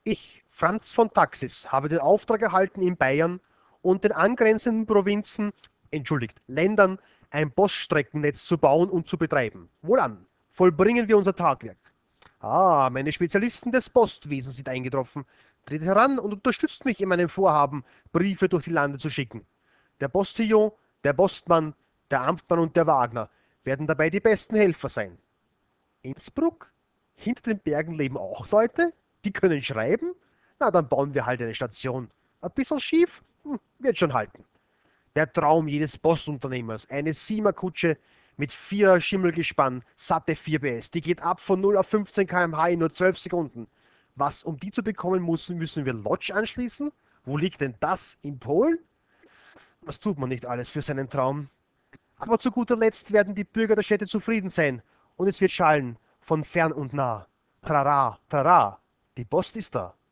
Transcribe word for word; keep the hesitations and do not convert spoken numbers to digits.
Ich, Franz von Taxis, habe den Auftrag erhalten, in Bayern und den angrenzenden Provinzen, entschuldigt, Ländern, ein Poststreckennetz zu bauen und zu betreiben. Wohlan, vollbringen wir unser Tagwerk. Ah, meine Spezialisten des Postwesens sind eingetroffen. Tretet heran und unterstützt mich in meinem Vorhaben, Briefe durch die Lande zu schicken. Der Postillon, der Postmann, der Amtmann und der Wagner werden dabei die besten Helfer sein. Innsbruck? Hinter den Bergen leben auch Leute? Die können schreiben? Na, dann bauen wir halt eine Station. Ein bisschen schief? Hm, wird schon halten. Der Traum jedes Postunternehmers. Eine Siemer-Kutsche mit vierer Schimmelgespann, satte vier P S. Die geht ab von null auf fünfzehn Kilometer pro Stunde in nur zwölf Sekunden. Was, um die zu bekommen, müssen, müssen wir Lodz anschließen? Wo liegt denn das? In Polen? Was tut man nicht alles für seinen Traum? Aber zu guter Letzt werden die Bürger der Städte zufrieden sein und es wird schallen von fern und nah. Trara, trara, die Post ist da.